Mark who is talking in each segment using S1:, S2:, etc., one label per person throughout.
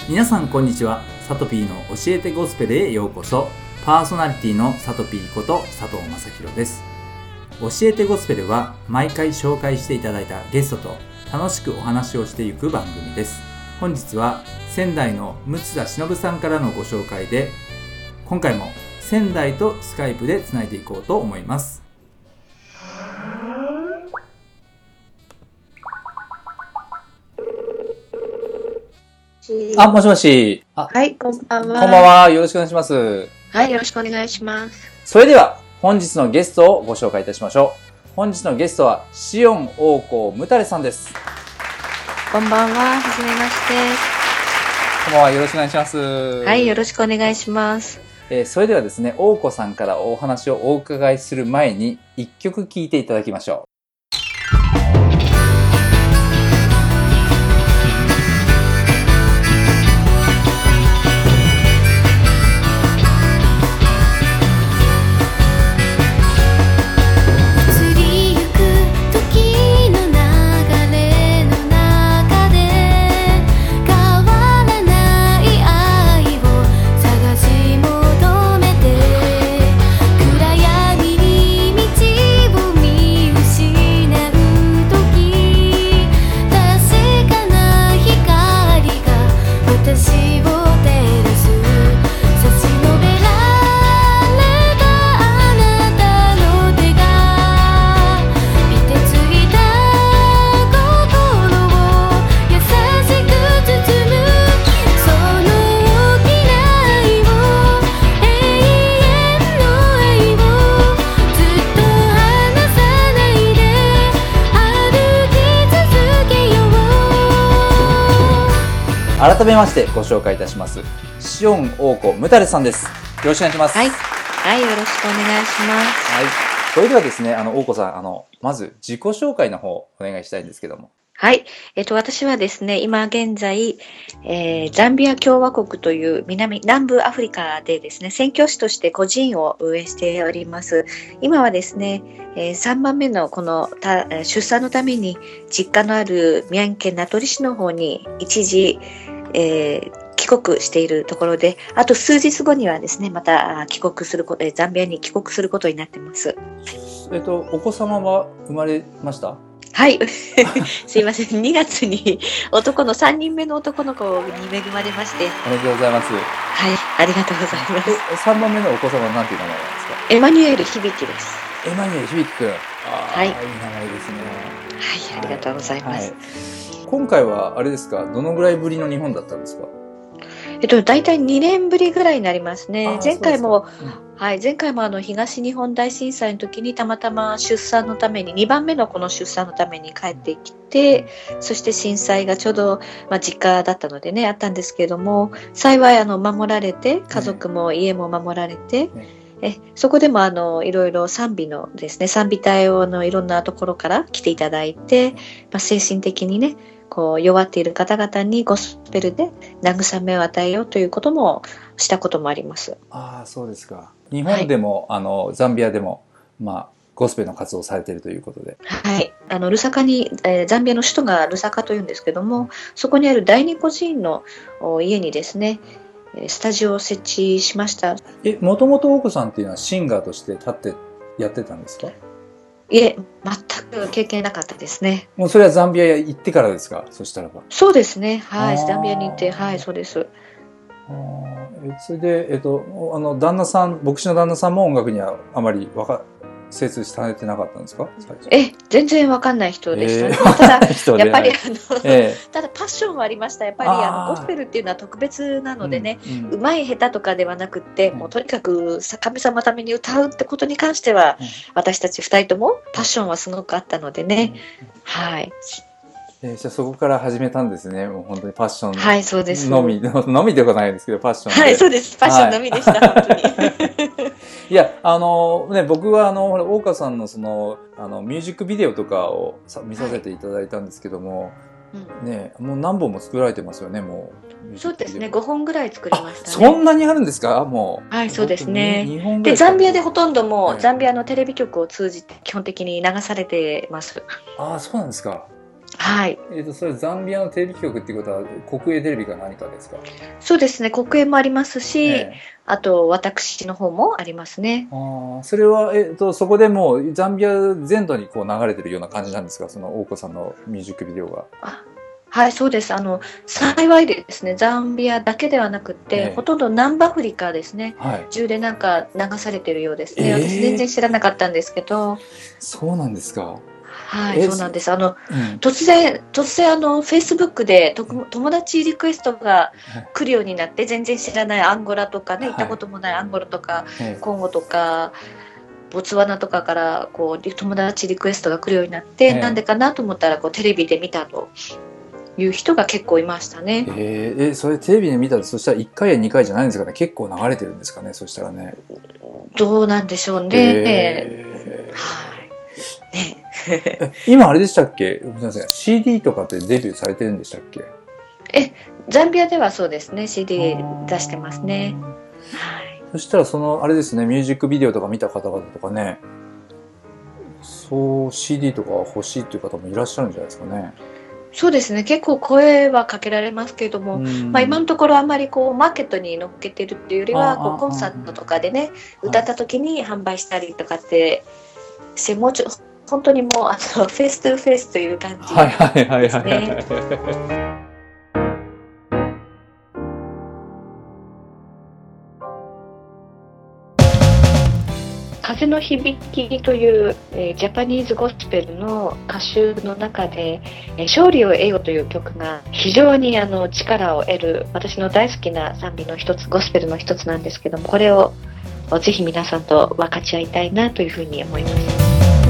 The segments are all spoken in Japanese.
S1: 皆さんこんにちは。サトピーの教えてゴスペルへようこそ。パーソナリティのサトピーこと佐藤正弘です。教えてゴスペルは毎回紹介していただいたゲストと楽しくお話をしていく番組です。本日は仙台の六田忍さんからのご紹介で、今回も仙台とスカイプでつないでいこうと思います。もしもし。
S2: はい、こんばんは。
S1: こんばんは。よろしくお願いします。
S2: はい、よろしくお願いします。
S1: それでは本日のゲストをご紹介いたしましょう。本日のゲストはシオン王子ムタレさんです。
S2: こんばんは、はじめまして。
S1: こんばんは。よろしくお願いします。
S2: はい、よろしくお願いします。
S1: それではですね、王子さんからお話をお伺いする前に一曲聴いていただきましょう。改めましてご紹介いたします。シオン王子ムタレさんです。よろしくお願いします。
S2: はい、はい、よろしくお願いします。
S1: はい。それではですね、王子さん、まず自己紹介の方お願いしたいんですけども。
S2: はい、私はですね、今現在、ザンビア共和国という南部アフリカでですね、宣教師として孤児院を運営しております。今はですね、3番目のこの出産のために実家のある宮城県名取市の方に一時、帰国しているところで、あと数日後にはですね、また帰国すること、ザンビアに帰国することになってます。
S1: お子様は生まれました？
S2: はい。すいません。2月に3人目の男の子に恵まれまして。
S1: おめでとうございます。
S2: はい。ありがとうございます。
S1: 3番目のお子様は何ていう名前なんですか？
S2: エマニュエル響です。
S1: エマニュエル響くん。
S2: はい。いい名
S1: 前ですね。
S2: はい。ありがとうございます。
S1: 今回はあれですか？どのぐらいぶりの日本だったんですか？
S2: 大体2年ぶりぐらいになりますね。前回も東日本大震災の時にたまたま出産のために、2番目のこの出産のために帰ってきて、そして震災がちょうど、実家だったのでね、あったんですけれども、幸い守られて、家族も家も守られて、そこでもいろいろ賛美のですね、賛美隊をいろんなところから来ていただいて、精神的にね、弱っている方々にゴスペルで慰めを与えようということもしたこともあります。
S1: ああ、そうですか。日本でも、ザンビアでも、ゴスペルの活動をされているということで。
S2: はい。ルサカに、ザンビアの首都がルサカというんですけども、そこにある第二孤児院の家にですね、スタジオを設置しました。
S1: もともと王子さんっていうのはシンガーとして立ってやってたんですか？
S2: いえ、全く経験なかったですね。
S1: もうそれはザンビアへ行ってからですか？そしたらば。
S2: そうですね。はい。ザンビアに行って、はい、そうです。
S1: それで、旦那さん、牧師の旦那さんも音楽にはあまり精通されてなかったんですか？
S2: 全然わかんない人でしたね。ただ、やっぱりただパッションはありました。やっぱりゴスペルっていうのは特別なのでね、うまい下手とかではなくって、もうとにかく神様のために歌うってことに関しては、私たち2人ともパッションはすごくあったのでね。はい。
S1: じゃあそこから始めたんですね。もう本当にパッション
S2: はい、そうです。
S1: のみではないですけど、パッションで。
S2: はい、そうです。パッションのみでした、本当に。
S1: いや、僕は大川さんのミュージックビデオとかを見させていただいたんですけども、ね、もう何本も作られてますよね、もう。
S2: そうですね、5本ぐらい作りましたね。
S1: そんなにあるんですか？もう。
S2: はい、そうですね。
S1: で、
S2: ザンビアでほとんどザンビアのテレビ局を通じて基本的に流されてます。
S1: ああ、そうなんですか。
S2: はい。
S1: それザンビアのテレビ局っていうことは国営テレビか何かですか？
S2: そうですね、国営もありますし、
S1: え
S2: あと私の方もありますね。
S1: それは、そこでもうザンビア全土にこう流れてるような感じなんですか？その大子さんのミュージックビデオが。
S2: はい、そうです。幸いでですね、ザンビアだけではなくて、ほとんど南アフリカですね、中でなんか流されてるようですね。私全然知らなかったんですけど。
S1: そうなんですか。
S2: はい、そうなんです。突然Facebook で友達リクエストが来るようになって、全然知らないアンゴラとかね、行ったこともないアンゴラとか、コンゴとか、ボツワナとかからこう友達リクエストが来るようになって、なんでかなと思ったらテレビで見たという人が結構いましたね。
S1: それテレビで見たら、そしたら1回や2回じゃないんですかね。結構流れてるんですかね、そしたらね。
S2: どうなんでしょうね。
S1: 今あれでしたっけ？すみません。CD とかってデビューされてるんでしたっけ？
S2: ザンビアではそうですね。CD 出してますね。
S1: そしたらあれですね、ミュージックビデオとか見た方々とかね、CD とか欲しいっていう方もいらっしゃるんじゃないですかね。
S2: そうですね、結構声はかけられますけれども、今のところあんまりマーケットに乗っけてるっていうよりはコンサートとかでね、歌った時に販売したりとかってして、もう本当にもうフェイストゥフェイスという感じですね。風の響きという、ジャパニーズゴスペルの歌集の中で、勝利を得よという曲が非常に力を得る、私の大好きな賛美の一つ、ゴスペルの一つなんですけども、これをぜひ皆さんと分かち合いたいなというふうに思います。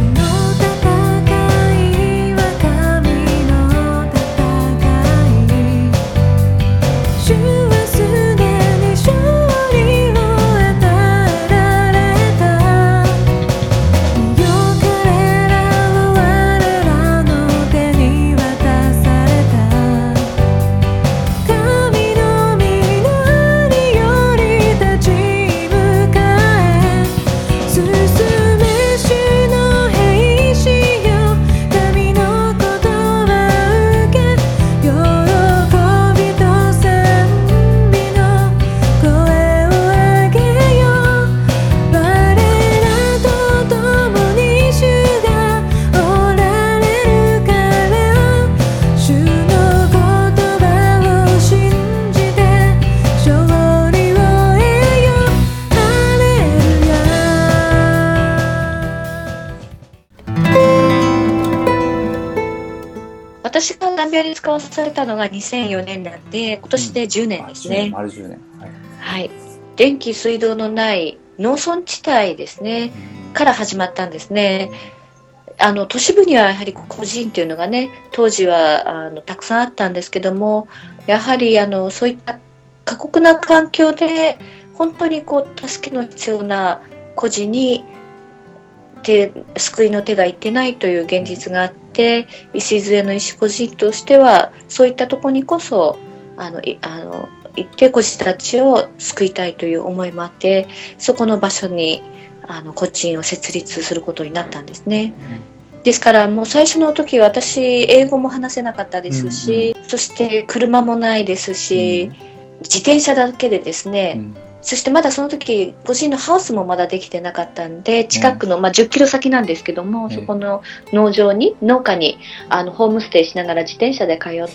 S2: 私がザンビアに使わされたのが2004年なんで、今年で10年ですね。
S1: 丸10年。
S2: はい。電気水道のない農村地帯ですね、から始まったんですね。都市部にはやはり個人っていうのがね、当時はたくさんあったんですけども、やはりそういった過酷な環境で本当に助けの必要な孤児に救いの手がいってないという現実があって、礎の石個人としてはそういったところにこそ行って孤児たちを救いたいという思いもあって、そこの場所に個人を設立することになったんですね。ですからもう最初の時私英語も話せなかったですし、そして車もないですし、自転車だけでですね、そしてまだその時個人のハウスもまだできてなかったんで、近くの、10キロ先なんですけども、そこの農家にホームステイしながら自転車で通って、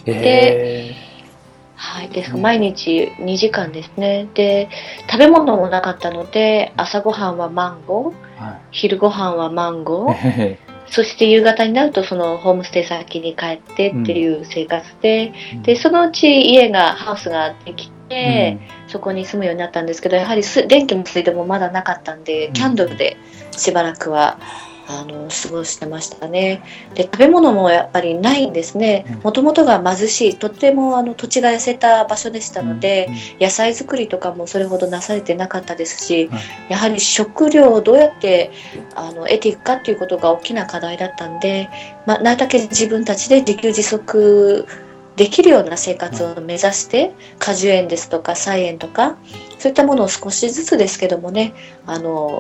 S2: ですから毎日2時間ですね。で食べ物もなかったので、朝ごはんはマンゴー、昼ごはんはマンゴーそして夕方になるとそのホームステイ先に帰ってっていう生活で、でそのうちハウスができて、そこに住むようになったんですけど、やはり電気も水道もまだなかったんで、キャンドルでしばらくは過ごしてましたね。で食べ物もやっぱりないんですね。もともとが貧しい、とっても土地が痩せた場所でしたので、野菜作りとかもそれほどなされてなかったですし、やはり食料をどうやって得ていくかっていうことが大きな課題だったんで、なるだけ自分たちで自給自足できるような生活を目指して、果樹園ですとか菜園とかそういったものを少しずつですけどもね、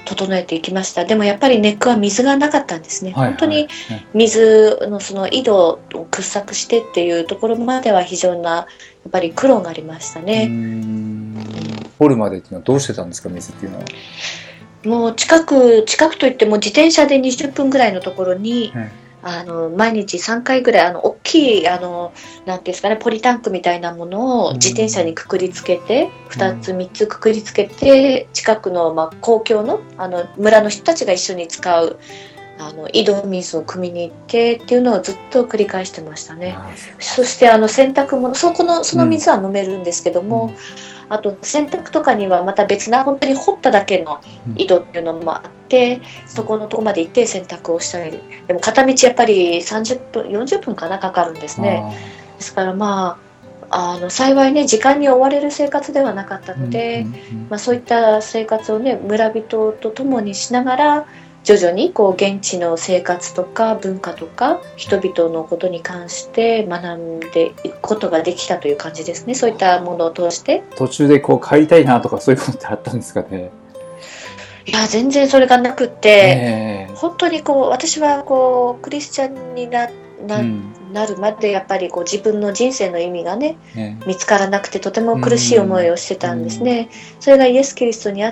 S2: 整えていきました。でもやっぱりネックは水がなかったんですね、
S1: はいはい、
S2: 本当に水のその井戸を掘削してっていうところまでは非常なやっぱり苦労がありましたね。
S1: 掘るまでっていうのはどうしてたんですか、水っていうのは。
S2: もう近くといっても自転車で20分ぐらいのところに、毎日3回ぐらい大きいなんていうんですかね、ポリタンクみたいなものを自転車にくくりつけて、2つ3つくくりつけて、近くの公共の村の人たちが一緒に使う井戸水を汲みに行ってっていうのをずっと繰り返してましたね。そして洗濯物、その水は飲めるんですけども、あと洗濯とかにはまた別な本当に掘っただけの井戸っていうのもあって、そこのとこまで行って洗濯をしたり、でも片道やっぱり30分40分かなかかるんですね。ですから幸いね時間に追われる生活ではなかったので、そういった生活をね村人と共にしながら徐々に現地の生活とか文化とか人々のことに関して学んでいくことができたという感じですね。そういったものを通して
S1: 途中で帰りたいなとかそういうことってあったんですかね。
S2: いや全然それがなくって、本当に私はクリスチャンになるまでやっぱり自分の人生の意味がね、見つからなくてとても苦しい思いをしてたんですね。それがイエス・キリストにあって、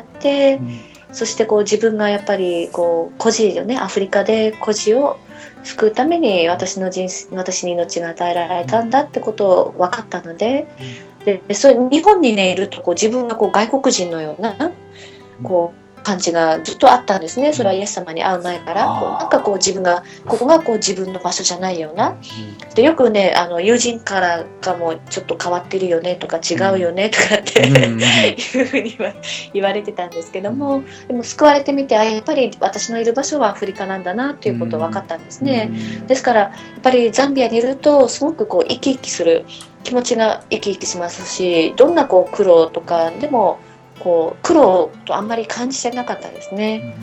S2: そして自分がやっぱり孤児をね、アフリカで孤児を救うために私に命が与えられたんだってことを分かったので、そう日本にねいると自分が外国人のような感じがずっとあったんですね。それはイエス様に会う前からなんか自分がここが自分の場所じゃないような、でよくね友人からかもちょっと変わってるよねとか違うよねとかっていうふうには言われてたんですけども、でも救われてみてやっぱり私のいる場所はアフリカなんだなっていうことが分かったんですね。ですからやっぱりザンビアにいるとすごく生き生きする気持ちが生き生きしますし、どんな苦労とかでも苦労とあんまり感じてなかったですね。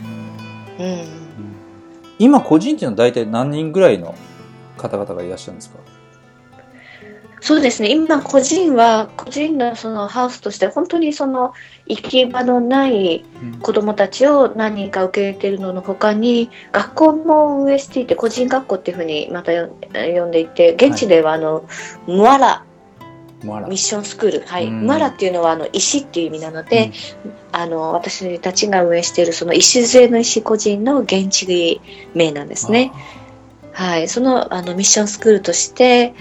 S1: 今個人っていうのは大体何人ぐらいの方々がいらっしゃるんですか？
S2: そうですね、今個人のそのハウスとして本当にその行き場のない子どもたちを何人か受け入れているのの他に、学校も運営していて個人学校っていうふうにまた呼んでいて、現地ではムアラミッションスクール、ムアラっていうのは石っていう意味なので、私たちが運営しているその礎の石個人の現地名なんですね。そのミッションスクールとして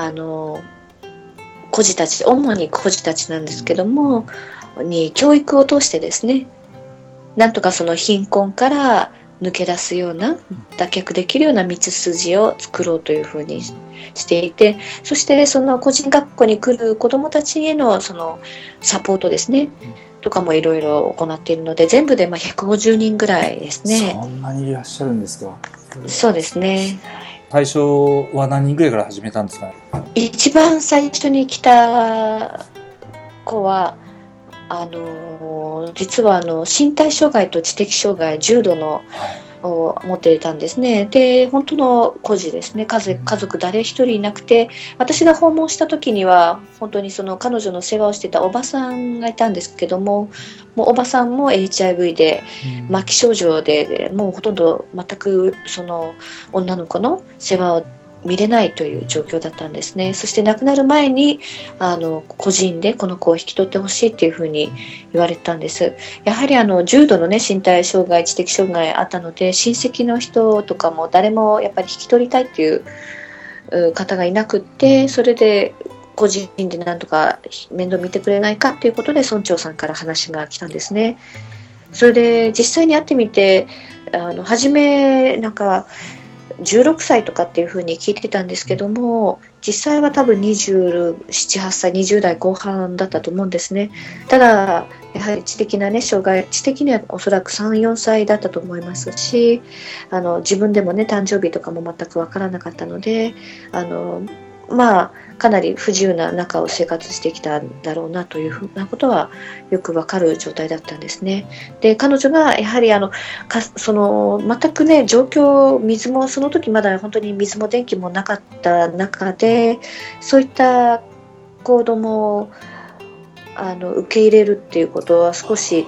S2: 孤児たち、主に孤児たちなんですけどもに教育を通してですね、なんとかその貧困から抜け出すような、脱却できるような道筋を作ろうというふうにしていて、そしてその個人学校に来る子どもたちへのそのサポートですね、とかもいろいろ行っているので、全部で150人ぐらいですね。
S1: そんなにいらっしゃるんですか？
S2: そうですね。
S1: 最初は何人ぐらいから始めたんですかね？一
S2: 番最初に来た子は実は身体障害と知的障害、重度のを持っていたんですね。で本当の孤児ですね。家族誰一人いなくて、私が訪問した時には本当にその彼女の世話をしていたおばさんがいたんですけども、もうおばさんも HIV で末期症状でもうほとんど全くその女の子の世話を見れないという状況だったんですね。そして亡くなる前に個人でこの子を引き取ってほしいっていうふうに言われたんです。やはり重度のね身体障害、知的障害あったので、親戚の人とかも誰もやっぱり引き取りたいっていう方がいなくって、それで個人でなんとか面倒見てくれないかっていうことで村長さんから話が来たんですね。それで実際に会ってみて初めなんか16歳とかっていう風に聞いてたんですけども、実際は多分27、8歳、20代後半だったと思うんですね。ただやはり知的なね障害、知的にはおそらく3、4歳だったと思いますし、自分でもね誕生日とかも全くわからなかったので、かなり不自由な中を生活してきたんだろうなというふうなことはよくわかる状態だったんですね。で彼女がやはりその全くね状況、水もその時まだ本当に水も電気もなかった中で、そういった子供を受け入れるっていうことは少し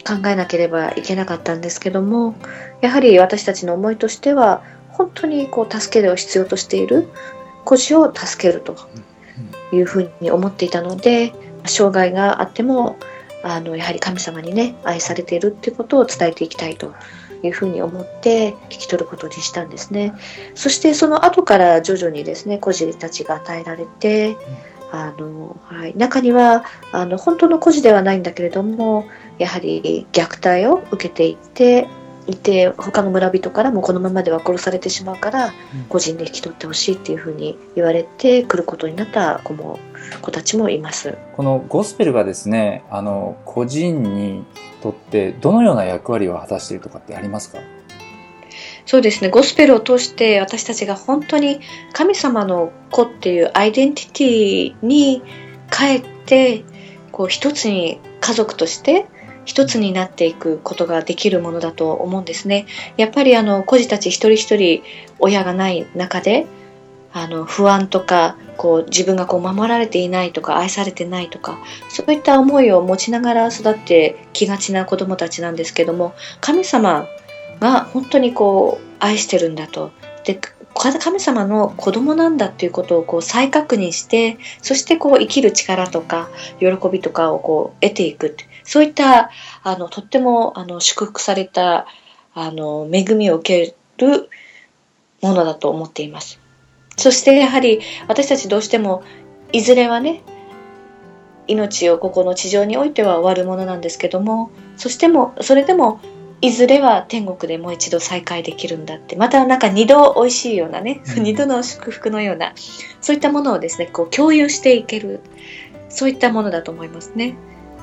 S2: 考えなければいけなかったんですけども、やはり私たちの思いとしては本当に助けを必要としている孤児を助けるというふうに思っていたので、障害があってもやはり神様にね愛されているっていうことを伝えていきたいというふうに思って聞き取ることにしたんですね。そしてその後から徐々にですね孤児たちが与えられて、中には本当の孤児ではないんだけれどもやはり虐待を受けていて他の村人からもこのままでは殺されてしまうから個人で引き取ってほしいっていうふうに言われて来ることになった子たちもいます。
S1: このゴスペルがですね、個人にとってどのような役割を果たしているとかってありますか？
S2: そうですね、ゴスペルを通して私たちが本当に神様の子っていうアイデンティティに帰って一つに家族として一つになっていくことができるものだと思うんですね。やっぱり孤児たち一人一人親がない中で不安とか自分が守られていないとか愛されてないとかそういった思いを持ちながら育ってきがちな子どもたちなんですけども、神様が本当に愛してるんだと、で神様の子供なんだっていうことを再確認して、そして生きる力とか喜びとかを得ていく、そういったとっても祝福された恵みを受けるものだと思っています。そしてやはり私たちどうしてもいずれはね命をここの地上においては終わるものなんですけども、それでもいずれは天国でもう一度再会できるんだって、また二度美味しいようなね、二度の祝福のようなそういったものをですね共有していける、そういったものだと思いますね。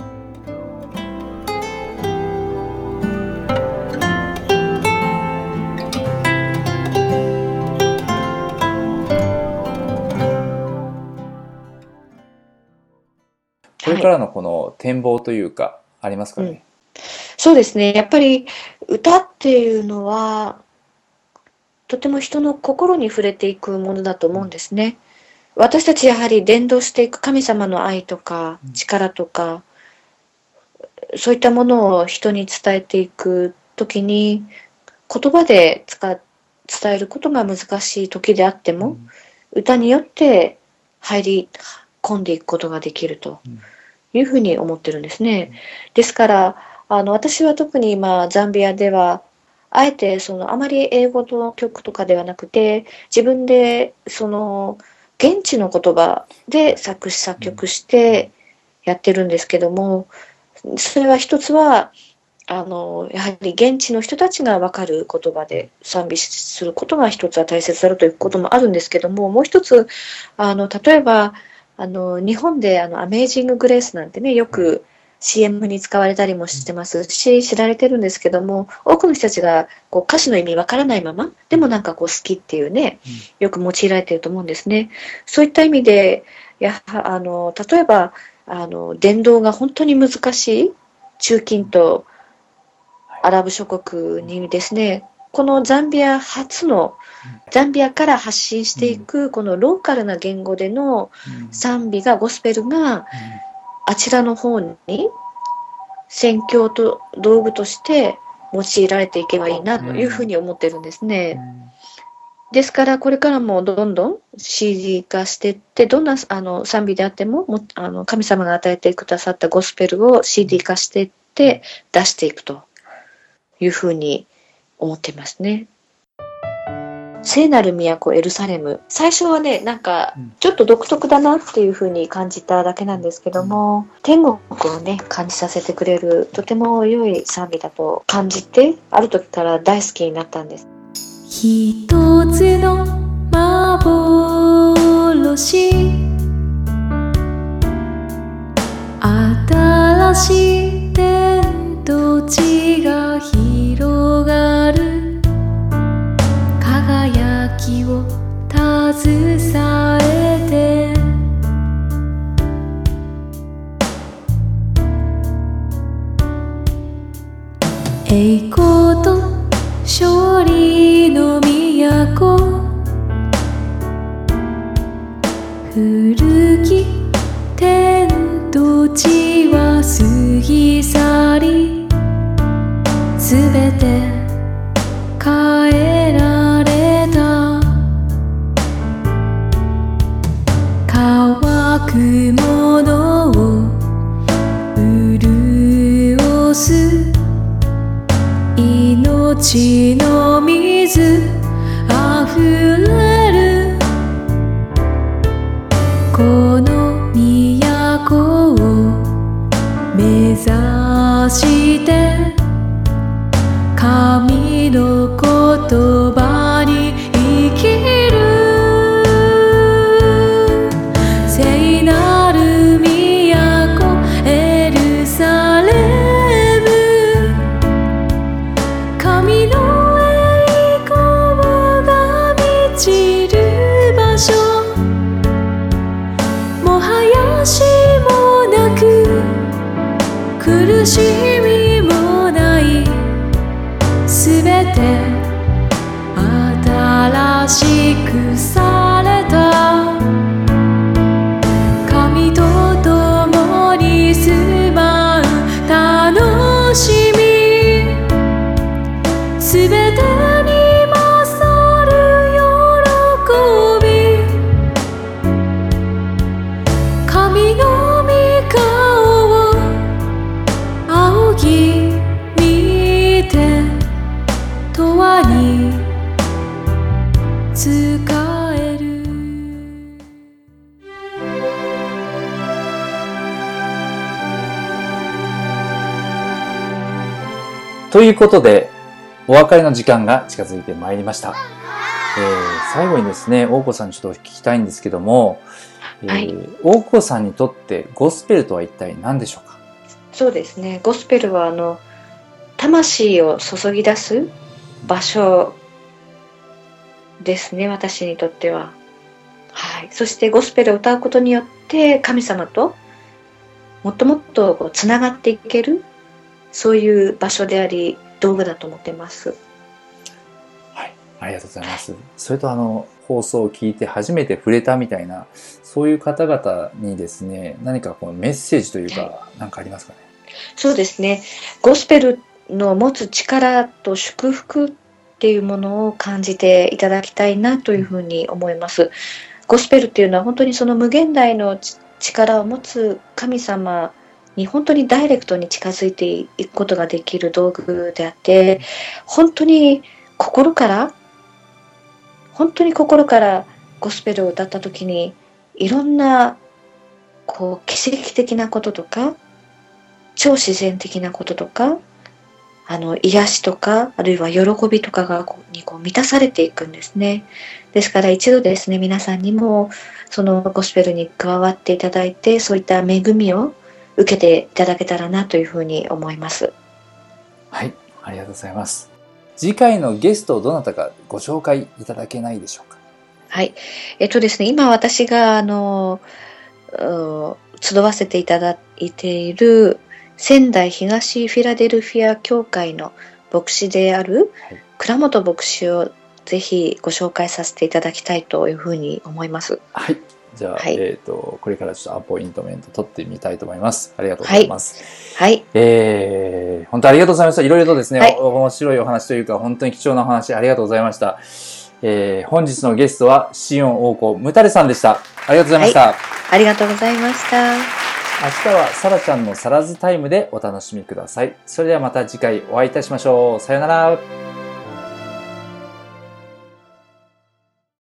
S1: これからのこの展望というかありますかね？
S2: そうですね、やっぱり歌っていうのはとても人の心に触れていくものだと思うんですね。私たちやはり伝道していく神様の愛とか力とか、そういったものを人に伝えていくときに言葉で伝えることが難しい時であっても、歌によって入り込んでいくことができるというふうに思ってるんですね。ですから私は特に今ザンビアではあえてあまり英語の曲とかではなくて自分で現地の言葉で作詞作曲してやってるんですけども、それは一つはやはり現地の人たちが分かる言葉で賛美することが一つは大切だろうということもあるんですけども、もう一つ例えば日本でアメージング・グレースなんてねよくCM に使われたりもしてますし知られてるんですけども、多くの人たちが歌詞の意味わからないままでも好きっていうねよく用いられていると思うんですね。そういった意味で例えば伝道が本当に難しい中近東アラブ諸国にですね、このザンビアから発信していくこのローカルな言語での賛美がゴスペルがあちらの方に宣教と道具として用いられていけばいいなというふうに思ってるんですね。ですからこれからもどんどん CD 化していって、どんな賛美であっても神様が与えてくださったゴスペルを CD 化していって出していくというふうに思ってますね。聖なる都エルサレム、最初はねちょっと独特だなっていうふうに感じただけなんですけども、天国をね感じさせてくれるとても良い賛美だと感じて、ある時から大好きになったんです。
S3: 一つの幻、新しい天と地が広がる、輝きを携えて、栄光と勝利の都、古き天と地は過ぎ去り、 すべて変えられた。乾くものを潤す命の水あふれる。この都を目指して神の言葉に生きる。聖なる都エルサレム、神の栄光が満ちる場所。もはや死もなく苦しみもない、すべて新しくされた。神と共に住まう楽しみ、すべてに勝る喜び。神の御顔を仰ぎ見て永遠に使える。
S1: ということで、お別れの時間が近づいてまいりました。最後にですね、大子さんにちょっと聞きたいんですけども、大子さんにとってゴスペルとは一体何でしょうか？
S2: そうですね、ゴスペルは魂を注ぎ出す場所ですね、私にとっては。はい、そしてゴスペルを歌うことによって神様ともっともっとつながっていける、そういう場所であり道具だと思ってます。
S1: はい、ありがとうございます。それと放送を聞いて初めて触れたみたいな、そういう方々にですね、何かこのメッセージというか、何かありますかね？
S2: そうですね、ゴスペルの持つ力と祝福っていうものを感じていただきたいなというふうに思います。ゴスペルっていうのは本当にその無限大の力を持つ神様に本当にダイレクトに近づいていくことができる道具であって、本当に心からゴスペルを歌った時にいろんな奇跡的なこととか超自然的なこととか癒しとかあるいは喜びとかがに満たされていくんですね。ですから一度ですね、皆さんにもそのゴスペルに加わっていただいて、そういった恵みを受けていただけたらなというふうに思います。
S1: はい、ありがとうございます。次回のゲストをどなたかご紹介いただけないでしょうか？
S2: はい、ですね、今私が集わせていただいている仙台東フィラデルフィア教会の牧師である倉本牧師をぜひご紹介させていただきたいというふうに思います。
S1: はい。じゃあ、これからちょっとアポイントメント取ってみたいと思います。ありがとうございます。
S2: はい。
S1: 本当ありがとうございました。いろいろとですね、面白いお話というか、本当に貴重なお話ありがとうございました。本日のゲストはシオン王子ムタレさんでした。ありがとうございました。
S2: ありがとうございました。
S1: 明日はサラちゃんのサラズタイムでお楽しみください。それではまた次回お会いいたしましょう。さよなら。